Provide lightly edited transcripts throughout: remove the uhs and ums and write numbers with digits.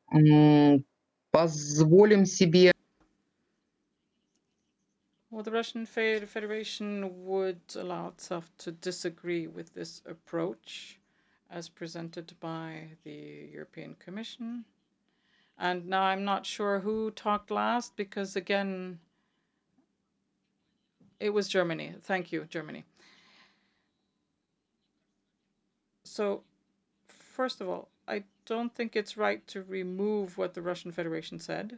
Позволим себе Well, the Russian Federation would allow itself to disagree with this approach as presented by the European Commission. And now I'm not sure who talked last because, again, it was Germany. Thank you, Germany. So, first of all, I don't think it's right to remove what the Russian Federation said.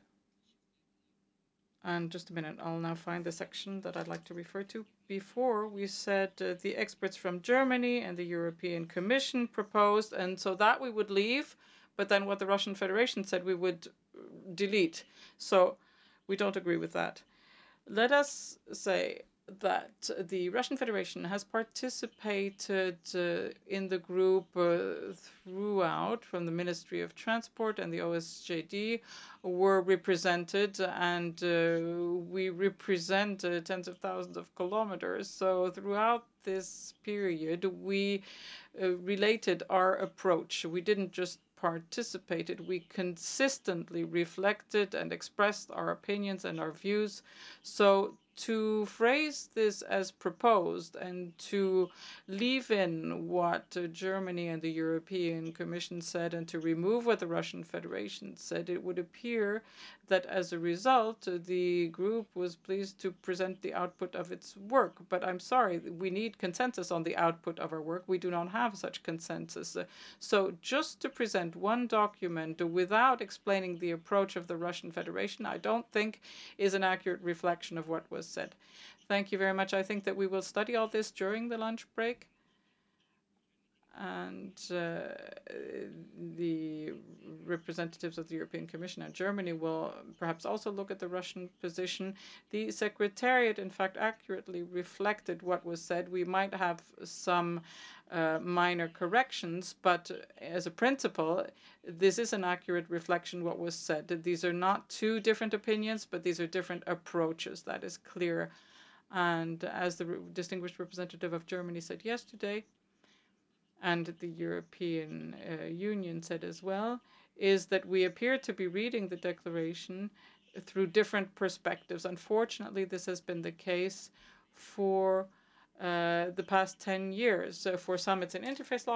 And just a minute, I'll now find the section that I'd like to refer to. Before, we said the experts from Germany and the European Commission proposed, and so that we would leave, but then what the Russian Federation said we would delete. So we don't agree with that. Let us say that the Russian Federation has participated in the group throughout, from the Ministry of Transport and the OSJD were represented, and we represent tens of thousands of kilometers. So throughout this period, we related our approach. We didn't just participated, we consistently reflected and expressed our opinions and our views. So to phrase this as proposed and to leave in what Germany and the European Commission said and to remove what the Russian Federation said, it would appear that as a result, the group was pleased to present the output of its work. But I'm sorry, we need consensus on the output of our work. We do not have such consensus. So just to present one document without explaining the approach of the Russian Federation, I don't think is an accurate reflection of what was said. Thank you very much. I think that we will study all this during the lunch break. And the representatives of the European Commission and Germany will perhaps also look at the Russian position. The Secretariat, in fact, accurately reflected what was said. We might have some minor corrections, but as a principle, this is an accurate reflection of what was said. These are not two different opinions, but these are different approaches. That is clear. And as the distinguished representative of Germany said yesterday, and the European Union said as well, is that we appear to be reading the declaration through different perspectives. Unfortunately, this has been the case for the past 10 years. So for some, it's an interface law.